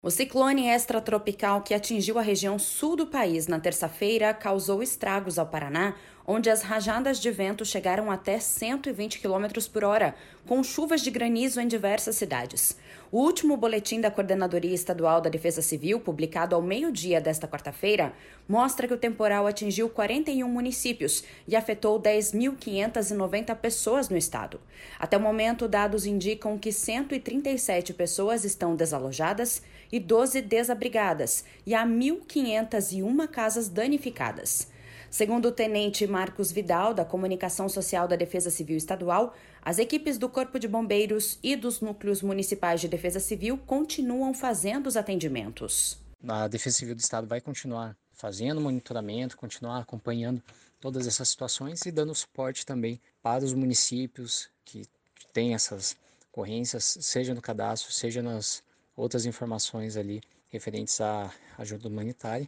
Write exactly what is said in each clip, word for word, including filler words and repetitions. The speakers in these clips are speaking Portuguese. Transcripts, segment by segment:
O ciclone extratropical que atingiu a região sul do país na terça-feira causou estragos ao Paraná, onde as rajadas de vento chegaram até cento e vinte quilômetros por hora, com chuvas de granizo em diversas cidades. O último boletim da Coordenadoria Estadual da Defesa Civil, publicado ao meio-dia desta quarta-feira, mostra que o temporal atingiu quarenta e um municípios e afetou dez mil quinhentas e noventa pessoas no estado. Até o momento, dados indicam que cento e trinta e sete pessoas estão desalojadas e doze desabrigadas, e há mil quinhentas e uma casas danificadas. Segundo o tenente Marcos Vidal, da Comunicação Social da Defesa Civil Estadual, as equipes do Corpo de Bombeiros e dos núcleos municipais de defesa civil continuam fazendo os atendimentos. A Defesa Civil do Estado vai continuar fazendo monitoramento, continuar acompanhando todas essas situações e dando suporte também para os municípios que têm essas ocorrências, seja no cadastro, seja nas outras informações ali referentes à ajuda humanitária,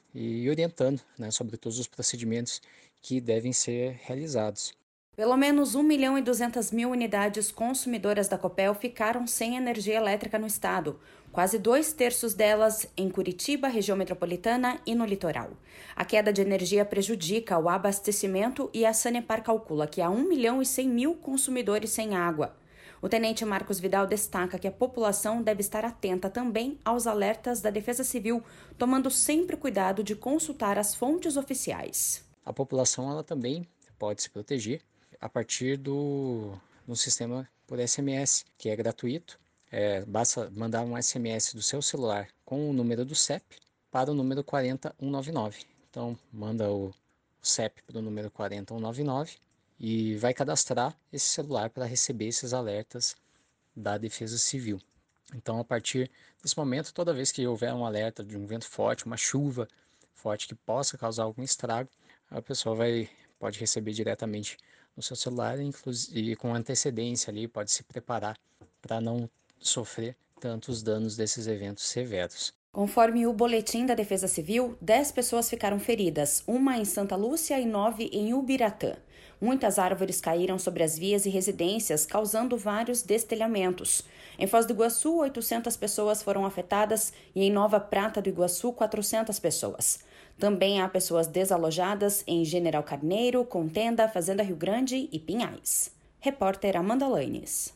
e orientando, né, sobre todos os procedimentos que devem ser realizados. Pelo menos um milhão e duzentas mil unidades consumidoras da Copel ficaram sem energia elétrica no estado, quase dois terços delas em Curitiba, região metropolitana e no litoral. A queda de energia prejudica o abastecimento e a Sanepar calcula que há um milhão e cem mil consumidores sem água. O tenente Marcos Vidal destaca que a população deve estar atenta também aos alertas da Defesa Civil, tomando sempre cuidado de consultar as fontes oficiais. A população ela também pode se proteger a partir do, do sistema por S M S, que é gratuito. É, basta mandar um S M S do seu celular com o número do C E P para o número quatro zero um nove nove. Então, manda o, o C E P para o número quatro zero um nove nove e vai cadastrar esse celular para receber esses alertas da Defesa Civil. Então, a partir desse momento, toda vez que houver um alerta de um vento forte, uma chuva forte que possa causar algum estrago, a pessoa vai, pode receber diretamente no seu celular, inclusive com antecedência ali, pode se preparar para não sofrer tantos danos desses eventos severos. Conforme o boletim da Defesa Civil, dez pessoas ficaram feridas, uma em Santa Lúcia e nove em Ubiratã. Muitas árvores caíram sobre as vias e residências, causando vários destelhamentos. Em Foz do Iguaçu, oitocentas pessoas foram afetadas e em Nova Prata do Iguaçu, quatrocentas pessoas. Também há pessoas desalojadas em General Carneiro, Contenda, Fazenda Rio Grande e Pinhais. Repórter Amanda Lanes.